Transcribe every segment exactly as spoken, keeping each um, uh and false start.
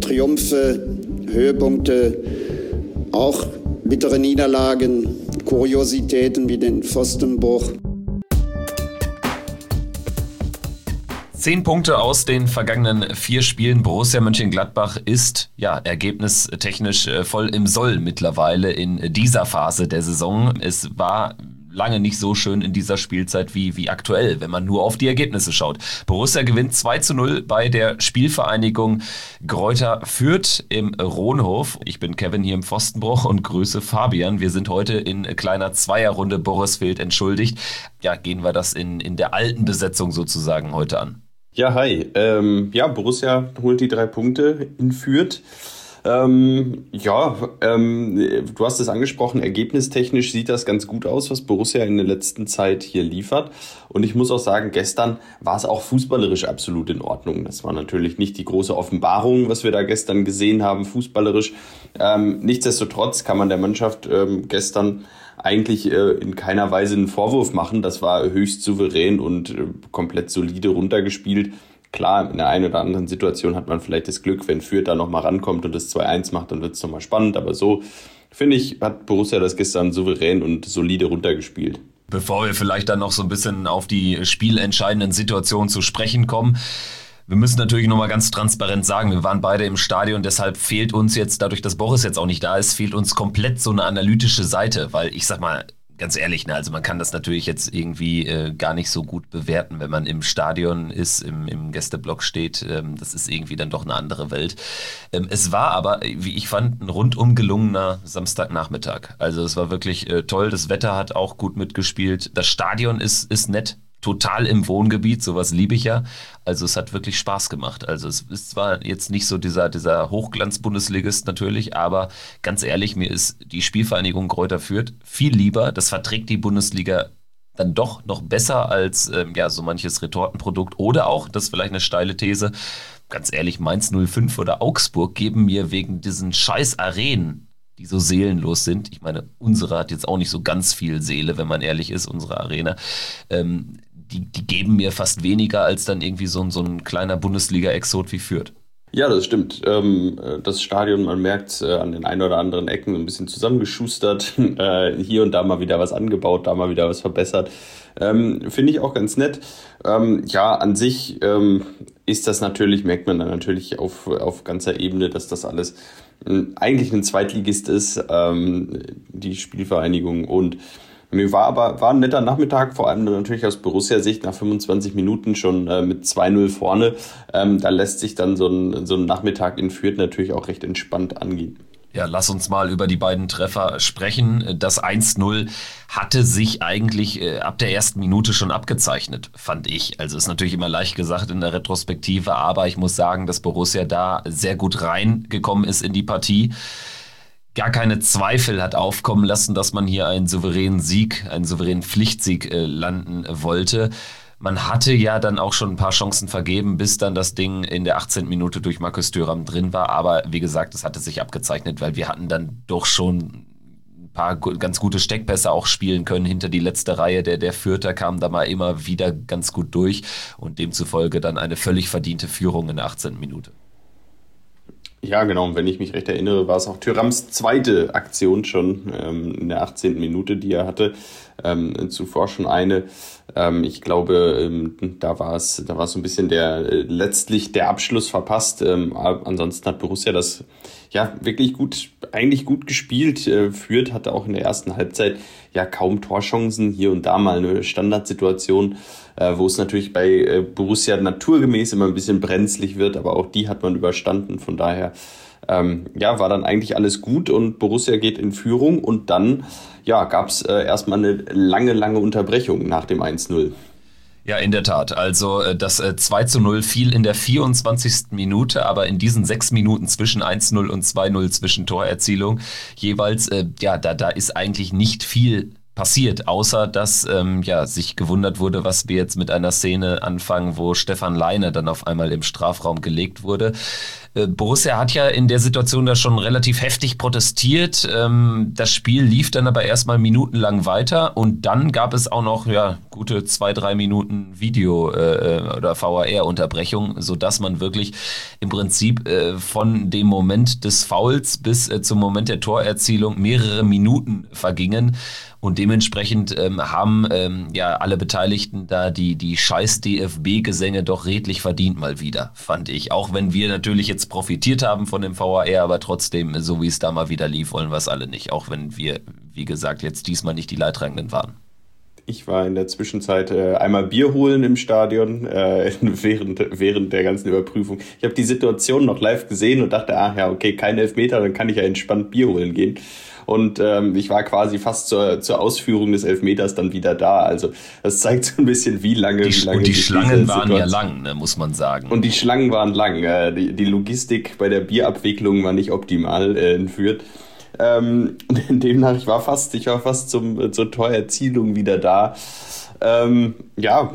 Triumphe, Höhepunkte, auch bittere Niederlagen, Kuriositäten wie den Pfostenbruch. Zehn Punkte aus den vergangenen vier Spielen. Borussia Mönchengladbach ist ja ergebnistechnisch voll im Soll mittlerweile in dieser Phase der Saison. Es war lange nicht so schön in dieser Spielzeit wie, wie aktuell, wenn man nur auf die Ergebnisse schaut. Borussia gewinnt zwei zu null bei der Spielvereinigung Greuther Fürth im Rohnhof. Ich bin Kevin hier im Pfostenbruch und grüße Fabian. Wir sind heute in kleiner Zweierrunde. Boris fehlt entschuldigt. Ja, gehen wir das in, in der alten Besetzung sozusagen heute an. Ja, hi. Ähm, ja, Borussia holt die drei Punkte in Fürth. Ähm, ja, ähm, du hast es angesprochen, ergebnistechnisch sieht das ganz gut aus, was Borussia in der letzten Zeit hier liefert. Und ich muss auch sagen, gestern war es auch fußballerisch absolut in Ordnung. Das war natürlich nicht die große Offenbarung, was wir da gestern gesehen haben, fußballerisch. Ähm, nichtsdestotrotz kann man der Mannschaft ähm, gestern eigentlich äh, in keiner Weise einen Vorwurf machen. Das war höchst souverän und äh, komplett solide runtergespielt. Klar, in der einen oder anderen Situation hat man vielleicht das Glück, wenn Fürth da nochmal rankommt und das zwei eins macht, dann wird es nochmal spannend. Aber so, finde ich, hat Borussia das gestern souverän und solide runtergespielt. Bevor wir vielleicht dann noch so ein bisschen auf die spielentscheidenden Situationen zu sprechen kommen, wir müssen natürlich nochmal ganz transparent sagen, wir waren beide im Stadion, deshalb fehlt uns jetzt, dadurch, dass Boris jetzt auch nicht da ist, fehlt uns komplett so eine analytische Seite, weil ich sag mal, ganz ehrlich, ne, also man kann das natürlich jetzt irgendwie äh, gar nicht so gut bewerten, wenn man im Stadion ist, im, im Gästeblock steht. Ähm, das ist irgendwie dann doch eine andere Welt. Ähm, es war aber, wie ich fand, ein rundum gelungener Samstagnachmittag. Also es war wirklich äh, toll. Das Wetter hat auch gut mitgespielt. Das Stadion ist, ist nett. Total im Wohngebiet, sowas liebe ich ja. Also es hat wirklich Spaß gemacht. Also es ist zwar jetzt nicht so dieser, dieser Hochglanz-Bundesligist natürlich, aber ganz ehrlich, mir ist die Spielvereinigung Greuther Fürth viel lieber. Das verträgt die Bundesliga dann doch noch besser als ähm, ja, so manches Retortenprodukt. Oder auch, das ist vielleicht eine steile These, ganz ehrlich, Mainz null fünf oder Augsburg geben mir wegen diesen scheiß Arenen, die so seelenlos sind. Ich meine, unsere hat jetzt auch nicht so ganz viel Seele, wenn man ehrlich ist, unsere Arena. Ähm, die, die geben mir fast weniger als dann irgendwie so, so ein kleiner Bundesliga-Exot wie Fürth. Ja, das stimmt. Ähm, das Stadion, man merkt äh, an den ein oder anderen Ecken ein bisschen zusammengeschustert. Äh, hier und da mal wieder was angebaut, da mal wieder was verbessert. Ähm, finde ich auch ganz nett. Ähm, ja, an sich ähm, ist das natürlich, merkt man dann natürlich auf, auf ganzer Ebene, dass das alles äh, eigentlich ein Zweitligist ist, ähm, die Spielvereinigung. Und mir war aber war ein netter Nachmittag, vor allem natürlich aus Borussia-Sicht nach fünfundzwanzig Minuten schon äh, mit zwei null vorne. Ähm, da lässt sich dann so ein, so ein Nachmittag in Fürth natürlich auch recht entspannt angehen. Ja, lass uns mal über die beiden Treffer sprechen. Das eins null hatte sich eigentlich äh, ab der ersten Minute schon abgezeichnet, fand ich. Also ist natürlich immer leicht gesagt in der Retrospektive, aber ich muss sagen, dass Borussia da sehr gut reingekommen ist in die Partie. Gar keine Zweifel hat aufkommen lassen, dass man hier einen souveränen Sieg, einen souveränen Pflichtsieg äh, landen wollte. Man hatte ja dann auch schon ein paar Chancen vergeben, bis dann das Ding in der achtzehnten Minute durch Markus Thuram drin war. Aber wie gesagt, es hatte sich abgezeichnet, weil wir hatten dann doch schon ein paar ganz gute Steckpässe auch spielen können. Hinter die letzte Reihe der, der Fürther kam da mal immer wieder ganz gut durch und demzufolge dann eine völlig verdiente Führung in der achtzehnten Minute. Ja, genau. Und wenn ich mich recht erinnere, war es auch Thürams zweite Aktion schon ähm, in der achtzehnten Minute, die er hatte. Ähm, zuvor schon eine. Ähm, ich glaube, ähm, da war es, da war es so ein bisschen der äh, letztlich der Abschluss verpasst. Ähm, ansonsten hat Borussia das ja wirklich gut, eigentlich gut gespielt. Äh, Fürth hatte auch in der ersten Halbzeit ja kaum Torchancen, hier und da mal eine Standardsituation, äh, wo es natürlich bei äh, Borussia naturgemäß immer ein bisschen brenzlig wird, aber auch die hat man überstanden. Von daher ähm, ja, war dann eigentlich alles gut und Borussia geht in Führung und dann ja, gab es äh, erstmal eine lange, lange Unterbrechung nach dem eins null. Ja, in der Tat. Also das zwei zu null fiel in der vierundzwanzigsten Minute, aber in diesen sechs Minuten zwischen eins null und zwei null zwischen Torerzielung jeweils, äh, ja, da, da ist eigentlich nicht viel passiert, außer dass ähm, ja, sich gewundert wurde, was wir jetzt mit einer Szene anfangen, wo Stefan Leine dann auf einmal im Strafraum gelegt wurde. Äh, Borussia hat ja in der Situation da schon relativ heftig protestiert. Ähm, das Spiel lief dann aber erstmal minutenlang weiter und dann gab es auch noch ja, gute zwei, drei Minuten Video- äh, oder V A R-Unterbrechung, sodass man wirklich im Prinzip äh, von dem Moment des Fouls bis äh, zum Moment der Torerzielung mehrere Minuten vergingen. Und dementsprechend ähm, haben ähm, ja alle Beteiligten da die, die scheiß D F B-Gesänge doch redlich verdient mal wieder, fand ich. Auch wenn wir natürlich jetzt profitiert haben von dem V A R, aber trotzdem, so wie es da mal wieder lief, wollen wir es alle nicht. Auch wenn wir, wie gesagt, jetzt diesmal nicht die Leidtragenden waren. Ich war in der Zwischenzeit äh, einmal Bier holen im Stadion, äh, während, während der ganzen Überprüfung. Ich habe die Situation noch live gesehen und dachte, ach ja, okay, kein Elfmeter, dann kann ich ja entspannt Bier holen gehen. Und ähm, ich war quasi fast zur, zur Ausführung des Elfmeters dann wieder da. Also das zeigt so ein bisschen, wie lange... Die, wie lange und die Schlangen waren Situation. ja lang, ne, muss man sagen. Und die Schlangen waren lang. Äh, die, die Logistik bei der Bierabwicklung war nicht optimal äh, in Fürth. Ähm, demnach, ich war fast, ich war fast zum, zur Torerzielung wieder da. Ähm, ja,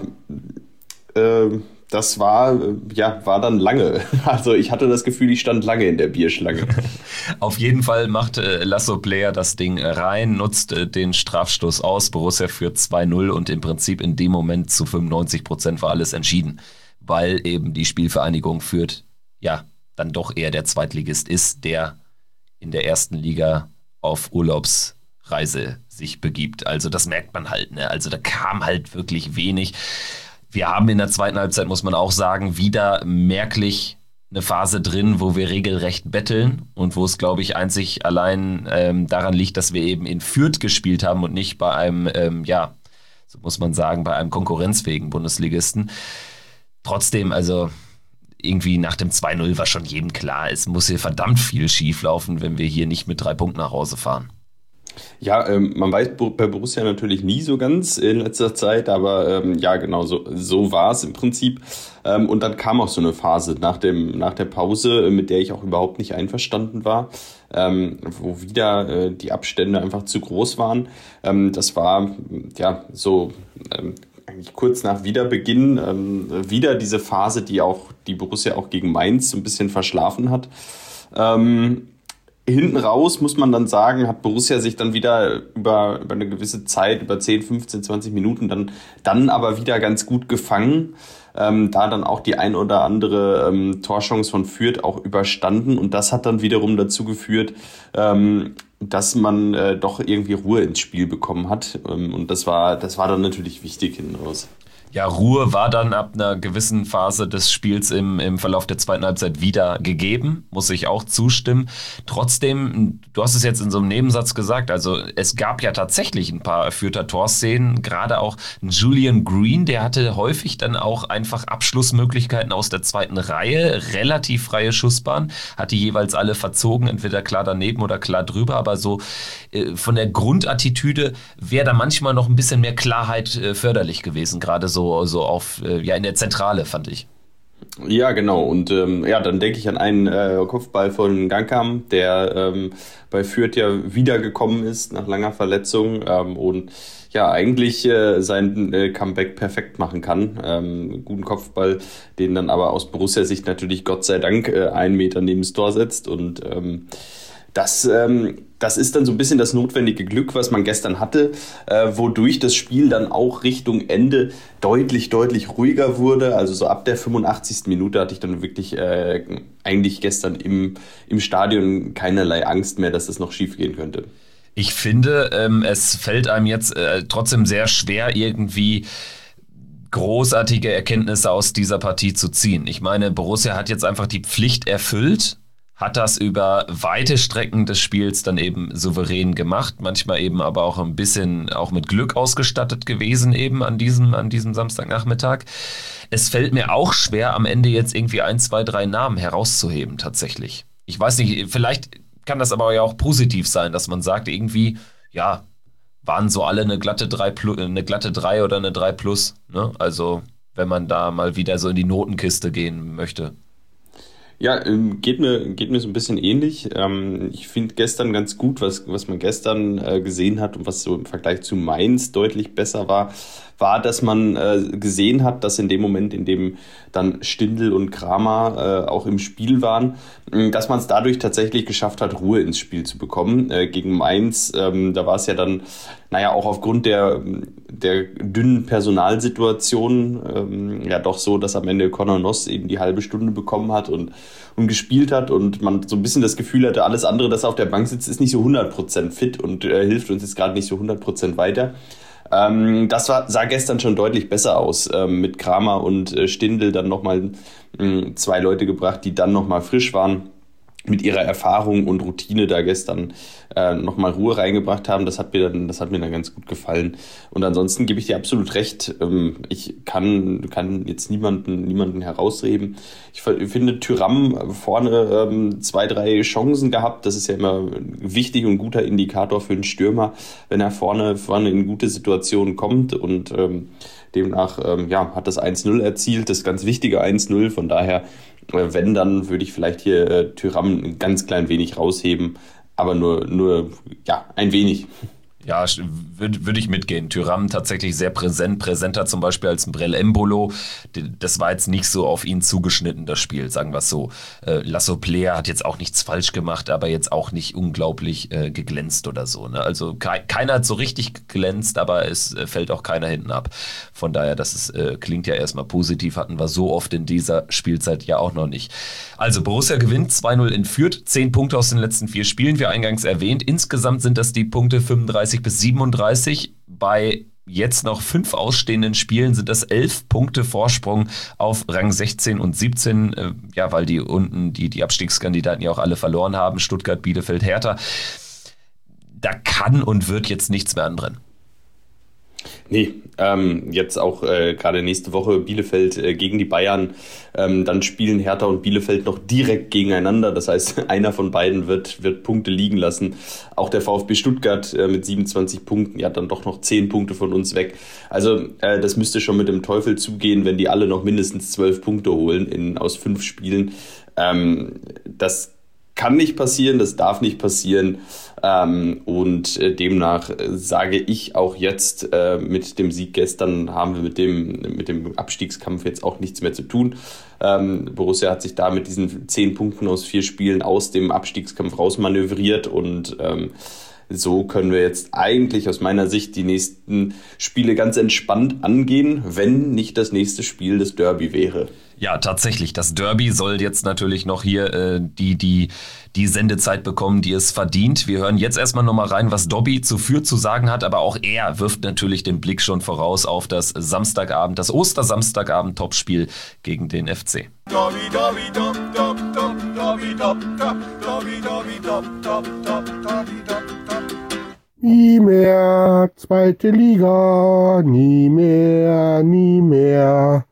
äh, das war, ja, war dann lange. Also ich hatte das Gefühl, ich stand lange in der Bierschlange. Auf jeden Fall macht äh, Lasso Player das Ding rein, nutzt äh, den Strafstoß aus. Borussia führt zwei null und im Prinzip in dem Moment zu fünfundneunzig Prozent war alles entschieden, weil eben die Spielvereinigung Fürth, ja, dann doch eher der Zweitligist ist, der in der ersten Liga auf Urlaubsreise sich begibt. Also das merkt man halt, ne? Also da kam halt wirklich wenig. Wir haben in der zweiten Halbzeit, muss man auch sagen, wieder merklich eine Phase drin, wo wir regelrecht betteln und wo es, glaube ich, einzig allein ähm, daran liegt, dass wir eben in Fürth gespielt haben und nicht bei einem, ähm, ja, so muss man sagen, bei einem konkurrenzfähigen Bundesligisten. Trotzdem, also irgendwie nach dem zwei null war schon jedem klar, es muss hier verdammt viel schief laufen, wenn wir hier nicht mit drei Punkten nach Hause fahren. Ja, ähm, man weiß bei Borussia natürlich nie so ganz in letzter Zeit, aber ähm, ja, genau, so, so war es im Prinzip. Ähm, und dann kam auch so eine Phase nach dem nach der Pause, mit der ich auch überhaupt nicht einverstanden war, ähm, wo wieder äh, die Abstände einfach zu groß waren. Ähm, das war ja so ähm, eigentlich kurz nach Wiederbeginn ähm, wieder diese Phase, die auch die Borussia auch gegen Mainz so ein bisschen verschlafen hat. Ähm, Hinten raus, muss man dann sagen, hat Borussia sich dann wieder über, über eine gewisse Zeit, über zehn, fünfzehn, zwanzig Minuten dann, dann aber wieder ganz gut gefangen. Ähm, da dann auch die ein oder andere ähm, Torchance von Fürth auch überstanden. Und das hat dann wiederum dazu geführt, ähm, dass man äh, doch irgendwie Ruhe ins Spiel bekommen hat. Ähm, und das war, das war dann natürlich wichtig hinten raus. Ja, Ruhe war dann ab einer gewissen Phase des Spiels im, im Verlauf der zweiten Halbzeit wieder gegeben, muss ich auch zustimmen. Trotzdem, du hast es jetzt in so einem Nebensatz gesagt, also es gab ja tatsächlich ein paar Fürther Torszenen, gerade auch Julian Green, der hatte häufig dann auch einfach Abschlussmöglichkeiten aus der zweiten Reihe, relativ freie Schussbahn, hat die jeweils alle verzogen, entweder klar daneben oder klar drüber, aber so äh, von der Grundattitüde wäre da manchmal noch ein bisschen mehr Klarheit äh, förderlich gewesen, gerade so So, so auf, äh, ja, in der Zentrale, fand ich. Ja, genau. Und ähm, ja, dann denke ich an einen äh, Kopfball von Gangkam, der ähm, bei Fürth ja wiedergekommen ist nach langer Verletzung ähm, und ja, eigentlich äh, sein äh, Comeback perfekt machen kann. Ähm, guten Kopfball, den dann aber aus Borussia-Sicht natürlich Gott sei Dank äh, einen Meter neben das Tor setzt und ähm, Das, ähm, das ist dann so ein bisschen das notwendige Glück, was man gestern hatte, äh, wodurch das Spiel dann auch Richtung Ende deutlich, deutlich ruhiger wurde. Also so ab der fünfundachtzigsten Minute hatte ich dann wirklich äh, eigentlich gestern im, im Stadion keinerlei Angst mehr, dass das noch schief gehen könnte. Ich finde, ähm, es fällt einem jetzt äh, trotzdem sehr schwer, irgendwie großartige Erkenntnisse aus dieser Partie zu ziehen. Ich meine, Borussia hat jetzt einfach die Pflicht erfüllt, hat das über weite Strecken des Spiels dann eben souverän gemacht, manchmal eben aber auch ein bisschen auch mit Glück ausgestattet gewesen eben an diesem, an diesem Samstagnachmittag. Es fällt mir auch schwer, am Ende jetzt irgendwie ein, zwei, drei Namen herauszuheben tatsächlich. Ich weiß nicht, vielleicht kann das aber ja auch positiv sein, dass man sagt irgendwie, ja, waren so alle eine glatte drei, eine glatte drei oder eine drei plus, ne? Also wenn man da mal wieder so in die Notenkiste gehen möchte. Ja, geht mir, geht mir so ein bisschen ähnlich. Ich finde gestern ganz gut, was, was man gestern gesehen hat und was so im Vergleich zu Mainz deutlich besser war, war, dass man gesehen hat, dass in dem Moment, in dem dann Stindl und Kramer auch im Spiel waren, dass man es dadurch tatsächlich geschafft hat, Ruhe ins Spiel zu bekommen. Gegen Mainz, da war es ja dann, naja, auch aufgrund der, der dünnen Personalsituation ja doch so, dass am Ende Conor Noss eben die halbe Stunde bekommen hat und und gespielt hat und man so ein bisschen das Gefühl hatte, alles andere, das auf der Bank sitzt, ist nicht so hundert Prozent fit und äh, hilft uns jetzt gerade nicht so hundert Prozent weiter. Ähm, das war, sah gestern schon deutlich besser aus. Ähm, mit Kramer und äh, Stindl dann nochmal äh, zwei Leute gebracht, die dann nochmal frisch waren, mit ihrer Erfahrung und Routine da gestern äh, nochmal Ruhe reingebracht haben. Das hat mir dann, das hat mir dann ganz gut gefallen. Und ansonsten gebe ich dir absolut recht. Ähm, ich kann, kann jetzt niemanden, niemanden herausreden. Ich, ich finde, Thuram vorne ähm, zwei, drei Chancen gehabt. Das ist ja immer ein wichtig und guter Indikator für einen Stürmer, wenn er vorne, vorne in gute Situationen kommt und ähm, demnach ähm, ja, hat das eins null erzielt, das ganz wichtige eins null. Von daher, äh, wenn, dann würde ich vielleicht hier äh, Thuram ein ganz klein wenig rausheben, aber nur, nur ja, ein wenig. Ja, würde würd ich mitgehen. Thuram tatsächlich sehr präsent, präsenter zum Beispiel als ein Brel Embolo. Das war jetzt nicht so auf ihn zugeschnitten, das Spiel, sagen wir es so. Äh, Lasso Player hat jetzt auch nichts falsch gemacht, aber jetzt auch nicht unglaublich äh, geglänzt oder so. Ne? Also ke- keiner hat so richtig geglänzt, aber es äh, fällt auch keiner hinten ab. Von daher, das ist, äh, klingt ja erstmal positiv, hatten wir so oft in dieser Spielzeit ja auch noch nicht. Also Borussia gewinnt zwei null in Fürth, zehn Punkte aus den letzten vier Spielen, wie eingangs erwähnt. Insgesamt sind das die Punkte fünfunddreißig bis siebenunddreißig. Bei jetzt noch fünf ausstehenden Spielen sind das elf Punkte Vorsprung auf Rang sechzehn und siebzehn. Äh, ja, weil die unten, die, die Abstiegskandidaten ja auch alle verloren haben. Stuttgart, Bielefeld, Hertha. Da kann und wird jetzt nichts mehr anbrennen. Nee, ähm, jetzt auch äh, gerade nächste Woche Bielefeld äh, gegen die Bayern. Ähm, dann spielen Hertha und Bielefeld noch direkt gegeneinander. Das heißt, einer von beiden wird, wird Punkte liegen lassen. Auch der VfB Stuttgart äh, mit siebenundzwanzig Punkten, ja dann doch noch zehn Punkte von uns weg. Also äh, das müsste schon mit dem Teufel zugehen, wenn die alle noch mindestens zwölf Punkte holen in, aus fünf Spielen. Ähm, das kann nicht passieren, das darf nicht passieren. Ähm, und äh, demnach äh, sage ich auch jetzt, äh, mit dem Sieg gestern haben wir mit dem, mit dem Abstiegskampf jetzt auch nichts mehr zu tun. Ähm, Borussia hat sich da mit diesen zehn Punkten aus vier Spielen aus dem Abstiegskampf rausmanövriert und ähm, so können wir jetzt eigentlich aus meiner Sicht die nächsten Spiele ganz entspannt angehen, wenn nicht das nächste Spiel das Derby wäre. Ja, tatsächlich. Das Derby soll jetzt natürlich noch hier äh, die, die, die Sendezeit bekommen, die es verdient. Wir hören jetzt erstmal nochmal rein, was Dobby zu Fürth zu sagen hat, aber auch er wirft natürlich den Blick schon voraus auf das Samstagabend, das Ostersamstagabend-Topspiel gegen den F C. Dobby, Dobby, Dob, Dob, Dob, Dobby, Dob, Dob, Dobby, Dobby, Dob, Dob, Dob, Dobby, Dob, Dob. Nie mehr zweite Liga, nie mehr, nie mehr.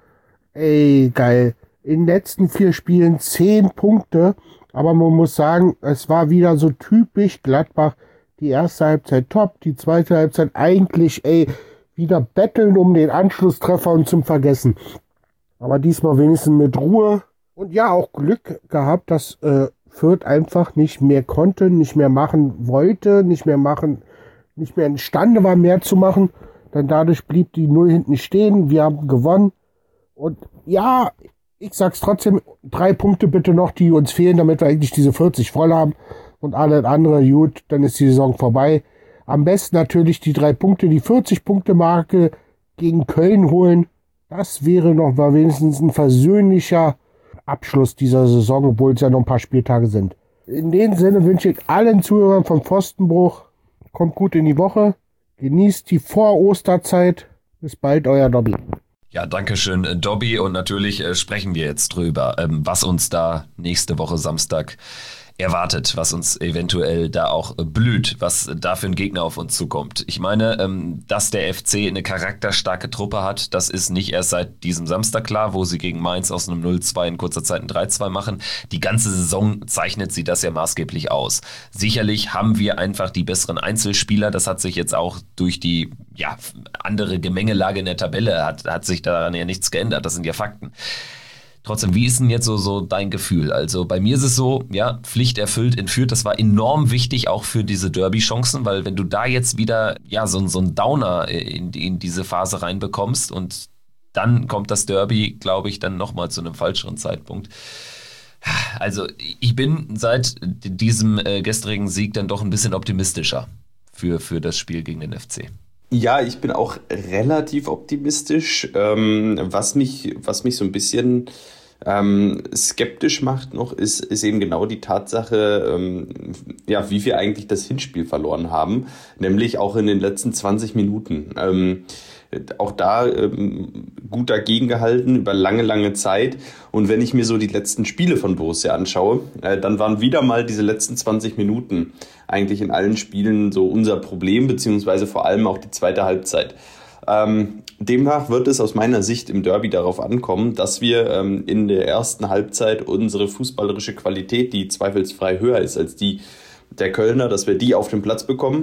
Ey, geil. In den letzten vier Spielen zehn Punkte, aber man muss sagen, es war wieder so typisch Gladbach. Die erste Halbzeit top, die zweite Halbzeit eigentlich, ey, wieder betteln um den Anschlusstreffer und zum Vergessen. Aber diesmal wenigstens mit Ruhe. Und ja, auch Glück gehabt, dass äh, Fürth einfach nicht mehr konnte, nicht mehr machen wollte, nicht mehr machen, nicht mehr imstande war, mehr zu machen. Denn dadurch blieb die Null hinten stehen. Wir haben gewonnen. Und ja, ich sag's trotzdem, drei Punkte bitte noch, die uns fehlen, damit wir eigentlich diese vierzig voll haben. Und alles andere, gut, dann ist die Saison vorbei. Am besten natürlich die drei Punkte, die vierzig-Punkte-Marke gegen Köln holen. Das wäre noch mal wenigstens ein versöhnlicher Abschluss dieser Saison, obwohl es ja noch ein paar Spieltage sind. In dem Sinne wünsche ich allen Zuhörern vom Pfostenbruch, kommt gut in die Woche, genießt die Vor-Osterzeit. Bis bald, euer Dobby. Ja, danke schön, Dobby. Und natürlich äh, sprechen wir jetzt drüber, ähm, was uns da nächste Woche Samstag erwartet, was uns eventuell da auch blüht, was da für ein Gegner auf uns zukommt. Ich meine, ähm, dass der F C eine charakterstarke Truppe hat, das ist nicht erst seit diesem Samstag klar, wo sie gegen Mainz aus einem null zwei in kurzer Zeit ein drei zwei machen. Die ganze Saison zeichnet sie das ja maßgeblich aus. Sicherlich haben wir einfach die besseren Einzelspieler, das hat sich jetzt auch durch die ja, andere Gemengelage in der Tabelle, hat, hat sich daran ja nichts geändert, das sind ja Fakten. Trotzdem, wie ist denn jetzt so, so dein Gefühl? Also bei mir ist es so, ja, Pflicht erfüllt in Fürth, das war enorm wichtig auch für diese Derby-Chancen, weil wenn du da jetzt wieder ja so, so einen Downer in, in diese Phase reinbekommst und dann kommt das Derby, glaube ich, dann nochmal zu einem falscheren Zeitpunkt. Also ich bin seit diesem äh, gestrigen Sieg dann doch ein bisschen optimistischer für, für das Spiel gegen den F C. Ja, ich bin auch relativ optimistisch. Ähm, was mich, was mich so ein bisschen ähm, skeptisch macht noch, ist, ist eben genau die Tatsache, ähm, ja, wie wir eigentlich das Hinspiel verloren haben, nämlich auch in den letzten zwanzig Minuten. Ähm, auch da ähm, gut dagegen gehalten über lange, lange Zeit. Und wenn ich mir so die letzten Spiele von Borussia anschaue, äh, dann waren wieder mal diese letzten zwanzig Minuten eigentlich in allen Spielen so unser Problem, beziehungsweise vor allem auch die zweite Halbzeit. Ähm, demnach wird es aus meiner Sicht im Derby darauf ankommen, dass wir ähm, in der ersten Halbzeit unsere fußballerische Qualität, die zweifelsfrei höher ist als die der Kölner, dass wir die auf den Platz bekommen.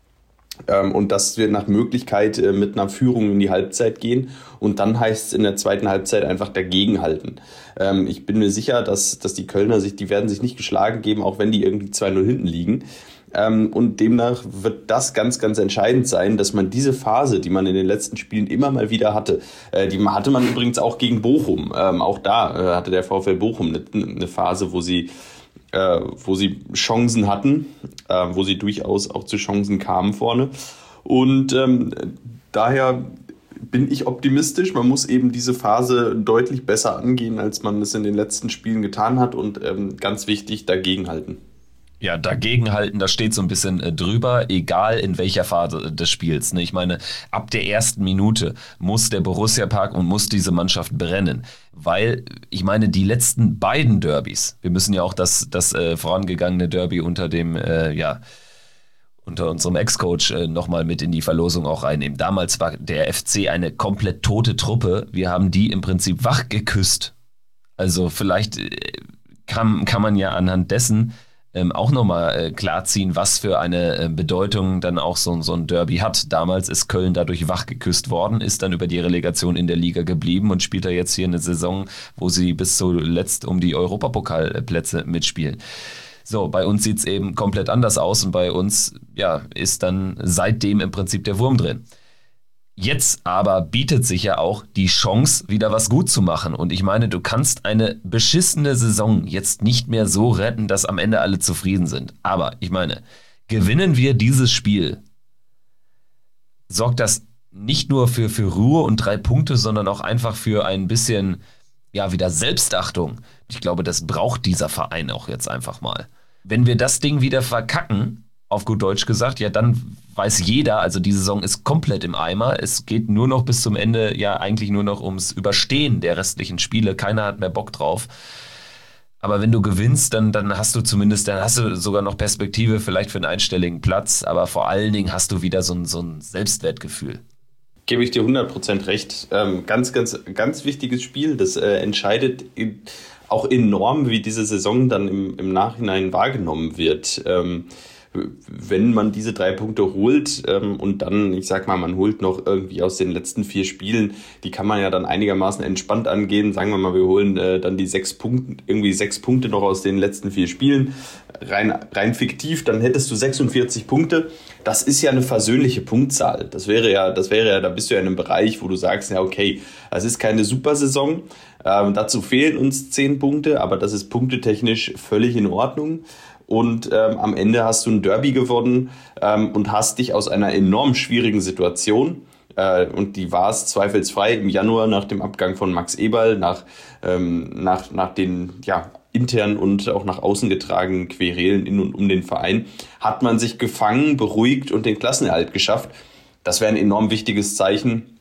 Ähm, und dass wir nach Möglichkeit äh, mit einer Führung in die Halbzeit gehen. Und dann heißt es in der zweiten Halbzeit einfach dagegenhalten. Ähm, ich bin mir sicher, dass, dass die Kölner sich, die werden sich nicht geschlagen geben, auch wenn die irgendwie zwei null hinten liegen. Ähm, und demnach wird das ganz, ganz entscheidend sein, dass man diese Phase, die man in den letzten Spielen immer mal wieder hatte, äh, die hatte man übrigens auch gegen Bochum. Ähm, auch da äh, hatte der VfL Bochum eine, eine Phase, wo sie Äh, wo sie Chancen hatten, äh, wo sie durchaus auch zu Chancen kamen vorne. Und ähm, daher bin ich optimistisch. Man muss eben diese Phase deutlich besser angehen, als man es in den letzten Spielen getan hat und ähm, ganz wichtig, dagegenhalten. Ja, dagegenhalten, da steht so ein bisschen äh, drüber, egal in welcher Phase des Spiels. Ne? Ich meine, ab der ersten Minute muss der Borussia-Park und muss diese Mannschaft brennen. Weil, ich meine, die letzten beiden Derbys, wir müssen ja auch das, das äh, vorangegangene Derby unter dem, äh, ja, unter unserem Ex-Coach äh, nochmal mit in die Verlosung auch reinnehmen. Damals war der F C eine komplett tote Truppe. Wir haben die im Prinzip wach geküsst. Also vielleicht äh, kann, kann man ja anhand dessen Ähm, auch nochmal äh, klarziehen, was für eine äh, Bedeutung dann auch so, so ein Derby hat. Damals ist Köln dadurch wachgeküsst worden, ist dann über die Relegation in der Liga geblieben und spielt da jetzt hier eine Saison, wo sie bis zuletzt um die Europapokalplätze mitspielen. So, bei uns sieht es eben komplett anders aus und bei uns ja, ist dann seitdem im Prinzip der Wurm drin. Jetzt aber bietet sich ja auch die Chance, wieder was gut zu machen. Und ich meine, du kannst eine beschissene Saison jetzt nicht mehr so retten, dass am Ende alle zufrieden sind. Aber ich meine, gewinnen wir dieses Spiel, sorgt das nicht nur für, für Ruhe und drei Punkte, sondern auch einfach für ein bisschen, ja, wieder Selbstachtung. Ich glaube, das braucht dieser Verein auch jetzt einfach mal. Wenn wir das Ding wieder verkacken, auf gut Deutsch gesagt, ja, dann weiß jeder, also die Saison ist komplett im Eimer. Es geht nur noch bis zum Ende, ja, eigentlich nur noch ums Überstehen der restlichen Spiele. Keiner hat mehr Bock drauf. Aber wenn du gewinnst, dann, dann hast du zumindest, dann hast du sogar noch Perspektive vielleicht für einen einstelligen Platz. Aber vor allen Dingen hast du wieder so ein, so ein Selbstwertgefühl. Gebe ich dir hundert Prozent recht. Ähm, ganz, ganz, ganz wichtiges Spiel. Das äh, entscheidet in, auch enorm, wie diese Saison dann im, im Nachhinein wahrgenommen wird. Ähm, wenn man diese drei Punkte holt ähm, und dann, ich sag mal, man holt noch irgendwie aus den letzten vier Spielen, die kann man ja dann einigermaßen entspannt angehen. Sagen wir mal, wir holen äh, dann die sechs Punkte, irgendwie sechs Punkte noch aus den letzten vier Spielen, rein, rein fiktiv, dann hättest du sechsundvierzig Punkte. Das ist ja eine versöhnliche Punktzahl. Das wäre ja, das wäre ja, da bist du ja in einem Bereich, wo du sagst, ja, okay, das ist keine Supersaison. Ähm, dazu fehlen uns zehn Punkte, aber das ist punktetechnisch völlig in Ordnung. Und ähm, am Ende hast du ein Derby gewonnen ähm, und hast dich aus einer enorm schwierigen Situation, äh, und die war es zweifelsfrei im Januar nach dem Abgang von Max Eberl, nach, ähm, nach, nach den ja, intern und auch nach außen getragenen Querelen in und um den Verein, hat man sich gefangen, beruhigt und den Klassenerhalt geschafft. Das wäre ein enorm wichtiges Zeichen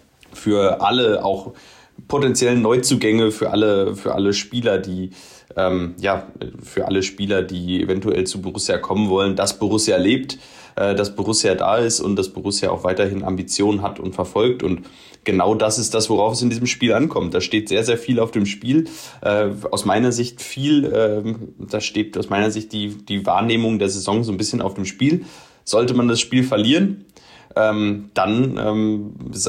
für alle, auch potenziellen Neuzugänge, für alle, für alle Spieler, die ähm, ja, für alle Spieler, die eventuell zu Borussia kommen wollen, dass Borussia lebt, äh, dass Borussia da ist und dass Borussia auch weiterhin Ambitionen hat und verfolgt. Und genau das ist das, worauf es in diesem Spiel ankommt. Da steht sehr, sehr viel auf dem Spiel. Äh, aus meiner Sicht viel, äh, da steht aus meiner Sicht die, die Wahrnehmung der Saison so ein bisschen auf dem Spiel. Sollte man das Spiel verlieren, ähm, dann ähm,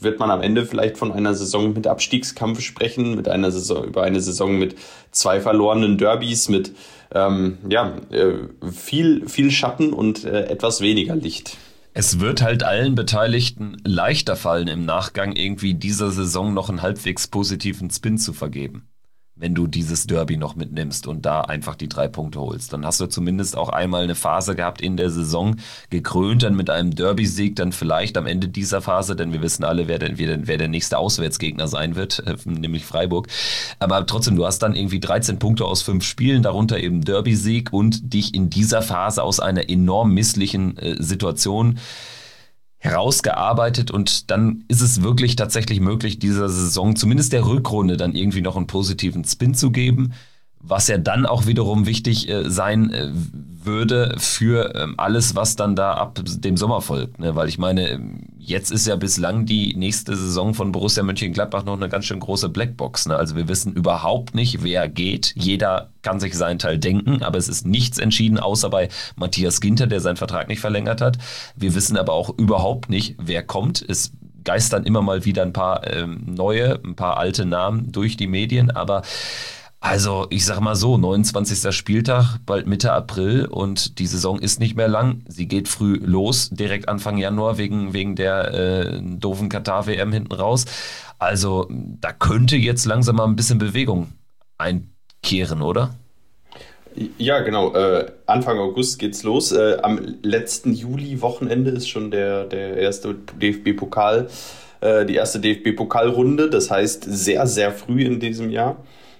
wird man am Ende vielleicht von einer Saison mit Abstiegskampf sprechen, mit einer Saison, über eine Saison mit zwei verlorenen Derbys, mit ähm, ja, äh, viel, viel Schatten und äh, etwas weniger Licht. Es wird halt allen Beteiligten leichter fallen, im Nachgang irgendwie dieser Saison noch einen halbwegs positiven Spin zu vergeben. Wenn du dieses Derby noch mitnimmst und da einfach die drei Punkte holst. Dann hast du zumindest auch einmal eine Phase gehabt in der Saison, gekrönt dann mit einem Derby-Sieg, dann vielleicht am Ende dieser Phase, denn wir wissen alle, wer, denn, wer der nächste Auswärtsgegner sein wird, äh, nämlich Freiburg. Aber trotzdem, du hast dann irgendwie dreizehn Punkte aus fünf Spielen, darunter eben Derby-Sieg und dich in dieser Phase aus einer enorm misslichen äh, Situation herausgearbeitet und dann ist es wirklich tatsächlich möglich, dieser Saison, zumindest der Rückrunde, dann irgendwie noch einen positiven Spin zu geben, was ja dann auch wiederum wichtig äh, sein äh, würde für ähm, alles, was dann da ab dem Sommer folgt. Ne? Weil ich meine, jetzt ist ja bislang die nächste Saison von Borussia Mönchengladbach noch eine ganz schön große Blackbox. Ne? Also wir wissen überhaupt nicht, wer geht. Jeder kann sich seinen Teil denken, aber es ist nichts entschieden, außer bei Matthias Ginter, der seinen Vertrag nicht verlängert hat. Wir wissen aber auch überhaupt nicht, wer kommt. Es geistern immer mal wieder ein paar ähm, neue, ein paar alte Namen durch die Medien, aber also ich sag mal so, neunundzwanzigster Spieltag, bald Mitte April und die Saison ist nicht mehr lang. Sie geht früh los, direkt Anfang Januar wegen, wegen der äh, doofen Katar-W M hinten raus. Also da könnte jetzt langsam mal ein bisschen Bewegung einkehren, oder? Ja, genau. Äh, Anfang August geht's los. Äh, am letzten Juli-Wochenende ist schon der, der erste D F B-Pokal, äh, die erste D F B-Pokalrunde. Das heißt sehr, sehr früh in diesem Jahr.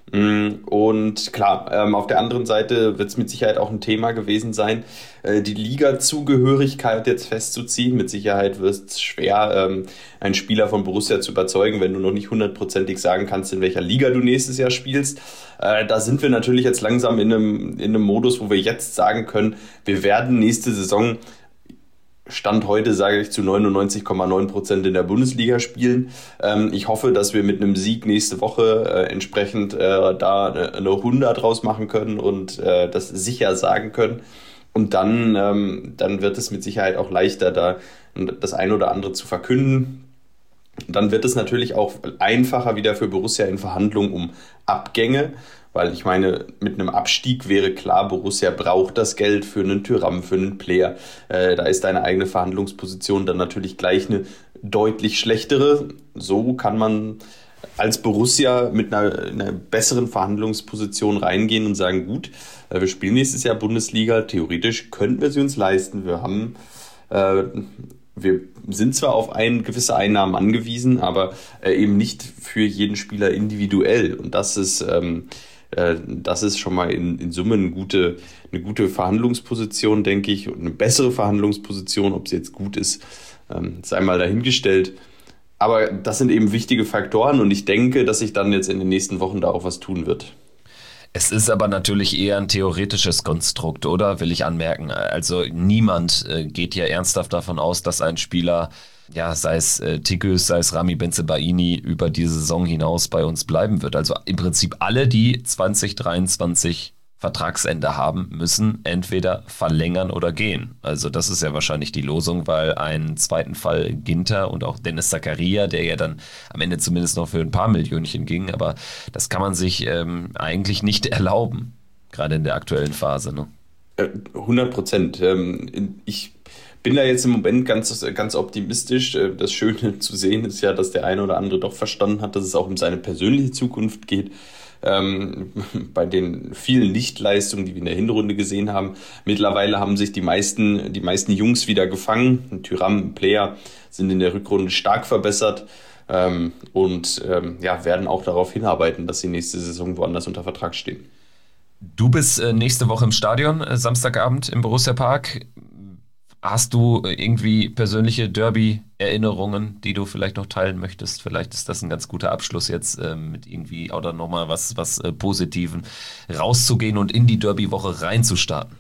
Und klar, ähm, auf der anderen Seite wird es mit Sicherheit auch ein Thema gewesen sein, äh, die Liga-Zugehörigkeit jetzt festzuziehen. Mit Sicherheit wird es schwer, ähm, einen Spieler von Borussia zu überzeugen, wenn du noch nicht hundertprozentig sagen kannst, in welcher Liga du nächstes Jahr spielst. Äh, da sind wir natürlich jetzt langsam in einem, in einem Modus, wo wir jetzt sagen können, wir werden nächste Saison Stand heute, sage ich, zu neunundneunzig Komma neun Prozent in der Bundesliga spielen. Ähm, ich hoffe, dass wir mit einem Sieg nächste Woche äh, entsprechend äh, da eine hundert draus machen können und äh, das sicher sagen können. Und dann, ähm, dann wird es mit Sicherheit auch leichter, da das ein oder andere zu verkünden. Dann wird es natürlich auch einfacher wieder für Borussia in Verhandlungen um Abgänge. Weil ich meine, mit einem Abstieg wäre klar, Borussia braucht das Geld für einen Thuram, für einen Player. Äh, da ist deine eigene Verhandlungsposition dann natürlich gleich eine deutlich schlechtere. So kann man als Borussia mit einer, einer besseren Verhandlungsposition reingehen und sagen, gut, äh, wir spielen nächstes Jahr Bundesliga, theoretisch könnten wir sie uns leisten. Wir haben... Äh, Wir sind zwar auf ein, gewisse Einnahmen angewiesen, aber äh, eben nicht für jeden Spieler individuell. Und das ist, ähm, äh, das ist schon mal in, in Summe eine gute, eine gute Verhandlungsposition, denke ich, und eine bessere Verhandlungsposition. Ob sie jetzt gut ist, ähm, sei mal dahingestellt. Aber das sind eben wichtige Faktoren und ich denke, dass sich dann jetzt in den nächsten Wochen da auch was tun wird. Es ist aber natürlich eher ein theoretisches Konstrukt, oder? Will ich anmerken. Also niemand äh, geht ja ernsthaft davon aus, dass ein Spieler, ja, sei es äh, Tikus, sei es Rami Bensebaini, über die Saison hinaus bei uns bleiben wird. Also im Prinzip alle, die zwanzig dreiundzwanzig Vertragsende haben, müssen entweder verlängern oder gehen. Also das ist ja wahrscheinlich die Losung, weil einen zweiten Fall Ginter und auch Dennis Zakaria, der ja dann am Ende zumindest noch für ein paar Millionchen ging, aber das kann man sich ähm, eigentlich nicht erlauben, gerade in der aktuellen Phase. Ne? hundert Prozent. Ähm, ich bin da jetzt im Moment ganz, ganz optimistisch. Das Schöne zu sehen ist ja, dass der eine oder andere doch verstanden hat, dass es auch um seine persönliche Zukunft geht. Ähm, bei den vielen Nichtleistungen, die wir in der Hinrunde gesehen haben. Mittlerweile haben sich die meisten, die meisten Jungs wieder gefangen. Thuram, Player sind in der Rückrunde stark verbessert ähm, und ähm, ja, werden auch darauf hinarbeiten, dass sie nächste Saison woanders unter Vertrag stehen. Du bist äh, nächste Woche im Stadion, äh, Samstagabend im Borussia Park. Hast du irgendwie persönliche Derby-Erinnerungen, die du vielleicht noch teilen möchtest? Vielleicht ist das ein ganz guter Abschluss jetzt äh, mit irgendwie oder nochmal was, was äh, Positiven rauszugehen und in die Derby-Woche reinzustarten.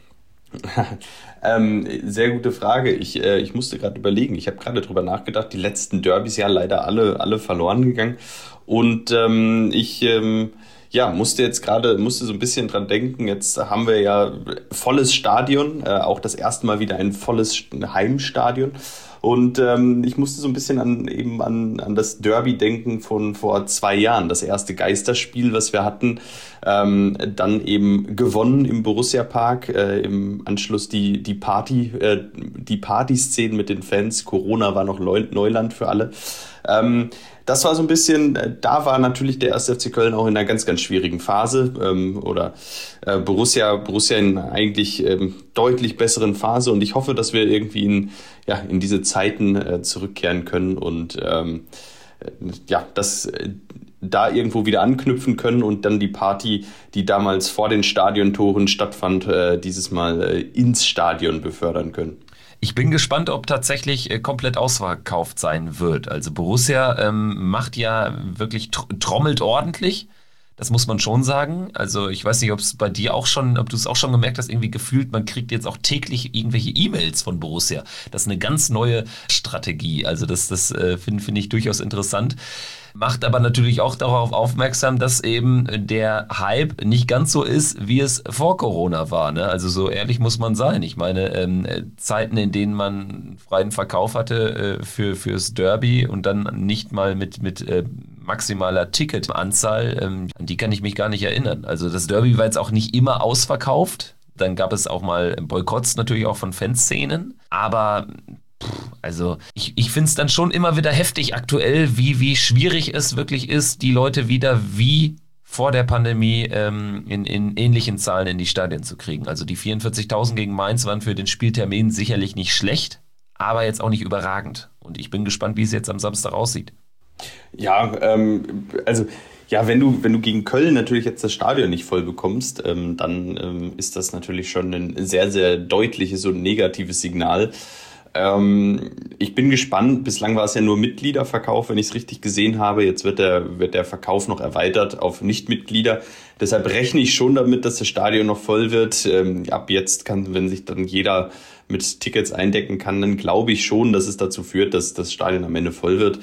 ähm, sehr gute Frage. Ich, äh, ich musste gerade überlegen. Ich habe gerade drüber nachgedacht. Die letzten Derbys ja leider alle, alle verloren gegangen. Und ähm, ich... Ähm, Ja, musste jetzt gerade, musste so ein bisschen dran denken, jetzt haben wir ja volles Stadion, äh, auch das erste Mal wieder ein volles Heimstadion Und ähm, ich musste so ein bisschen an eben an, an das Derby denken von vor zwei Jahren. Das erste Geisterspiel, was wir hatten, ähm, dann eben gewonnen im Borussia-Park. Äh, im Anschluss die, die Party, äh, die Partyszenen mit den Fans. Corona war noch Neuland für alle. Ähm, das war so ein bisschen, da war natürlich der erste F C Köln auch in einer ganz, ganz schwierigen Phase ähm, oder äh, Borussia, Borussia in eigentlich ähm, deutlich besseren Phase und ich hoffe, dass wir irgendwie in, ja, in diese Zeiten äh, zurückkehren können und ähm, ja, das äh, da irgendwo wieder anknüpfen können und dann die Party, die damals vor den Stadiontoren stattfand, äh, dieses Mal äh, ins Stadion befördern können. Ich bin gespannt, ob tatsächlich äh, komplett ausverkauft sein wird. Also Borussia ähm, macht ja wirklich, tr- trommelt ordentlich. Das muss man schon sagen. Also ich weiß nicht, ob es bei dir auch schon, ob du es auch schon gemerkt hast, irgendwie gefühlt, man kriegt jetzt auch täglich irgendwelche E-Mails von Borussia. Das ist eine ganz neue Strategie. Also das, das äh, finde find ich durchaus interessant. Macht aber natürlich auch darauf aufmerksam, dass eben der Hype nicht ganz so ist, wie es vor Corona war. Ne? Also so ehrlich muss man sein. Ich meine, ähm, Zeiten, in denen man freien Verkauf hatte äh, für fürs Derby und dann nicht mal mit mit äh, maximaler Ticketanzahl, ähm, an die kann ich mich gar nicht erinnern. Also das Derby war jetzt auch nicht immer ausverkauft. Dann gab es auch mal Boykotts natürlich auch von Fanszenen. Aber also ich, ich finde es dann schon immer wieder heftig aktuell, wie, wie schwierig es wirklich ist, die Leute wieder wie vor der Pandemie ähm, in, in ähnlichen Zahlen in die Stadien zu kriegen. Also die vierundvierzigtausend gegen Mainz waren für den Spieltermin sicherlich nicht schlecht, aber jetzt auch nicht überragend. Und ich bin gespannt, wie es jetzt am Samstag aussieht. Ja, ähm, also ja, wenn du, wenn du gegen Köln natürlich jetzt das Stadion nicht voll bekommst, ähm, dann ähm, ist das natürlich schon ein sehr, sehr deutliches und negatives Signal. Ähm, ich bin gespannt. Bislang war es ja nur Mitgliederverkauf, wenn ich es richtig gesehen habe. Jetzt wird der, wird der Verkauf noch erweitert auf Nichtmitglieder. Deshalb rechne ich schon damit, dass das Stadion noch voll wird. Ähm, ab jetzt kann, wenn sich dann jeder mit Tickets eindecken kann, dann glaube ich schon, dass es dazu führt, dass das Stadion am Ende voll wird.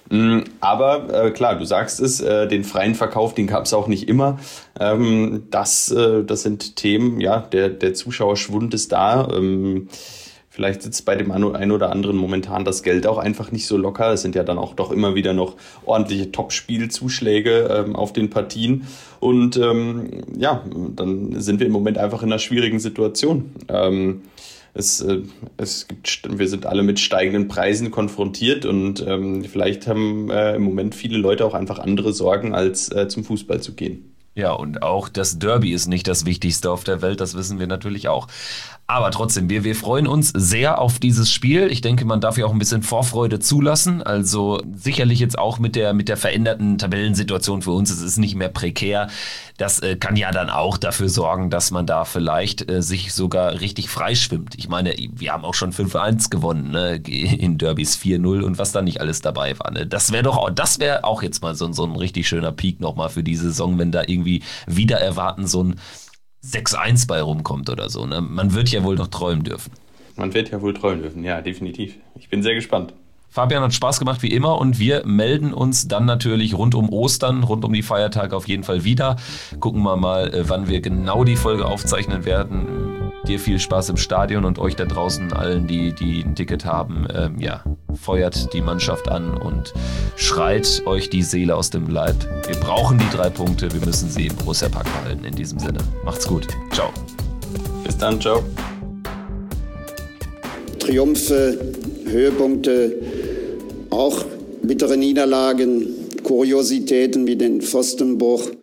Aber äh, klar, du sagst es, äh, den freien Verkauf, den gab es auch nicht immer. Ähm, das, äh, das sind Themen, ja, der, der Zuschauerschwund ist da. Ähm, vielleicht sitzt bei dem einen oder anderen momentan das Geld auch einfach nicht so locker. Es sind ja dann auch doch immer wieder noch ordentliche Topspielzuschläge ähm, auf den Partien. Und ähm, ja, dann sind wir im Moment einfach in einer schwierigen Situation. Ähm, Es, äh, es gibt, wir sind alle mit steigenden Preisen konfrontiert und ähm, vielleicht haben äh, im Moment viele Leute auch einfach andere Sorgen, als äh, zum Fußball zu gehen. Ja, und auch das Derby ist nicht das Wichtigste auf der Welt, das wissen wir natürlich auch. Aber trotzdem, wir, wir freuen uns sehr auf dieses Spiel. Ich denke, man darf ja auch ein bisschen Vorfreude zulassen. Also sicherlich jetzt auch mit der, mit der veränderten Tabellensituation für uns. Es ist nicht mehr prekär. Das äh, kann ja dann auch dafür sorgen, dass man da vielleicht äh, sich sogar richtig freischwimmt. Ich meine, wir haben auch schon fünf eins gewonnen, ne? In Derbys vier null und was da nicht alles dabei war. Ne? Das wäre doch auch, das wäre auch jetzt mal so, so ein richtig schöner Peak nochmal für die Saison, wenn da irgendwie wieder erwarten so ein sechs eins bei rumkommt oder so. Ne? Man wird ja wohl noch träumen dürfen. Man wird ja wohl träumen dürfen, ja, definitiv. Ich bin sehr gespannt. Fabian, hat Spaß gemacht wie immer und wir melden uns dann natürlich rund um Ostern, rund um die Feiertage auf jeden Fall wieder. Gucken wir mal, wann wir genau die Folge aufzeichnen werden. Dir viel Spaß im Stadion und euch da draußen allen, die, die ein Ticket haben, ähm, ja, feuert die Mannschaft an und schreit euch die Seele aus dem Leib. Wir brauchen die drei Punkte, wir müssen sie im Borussia-Park behalten. In diesem Sinne, macht's gut. Ciao. Bis dann, ciao. Triumphe, Höhepunkte, auch bittere Niederlagen, Kuriositäten wie den Pfostenbruch.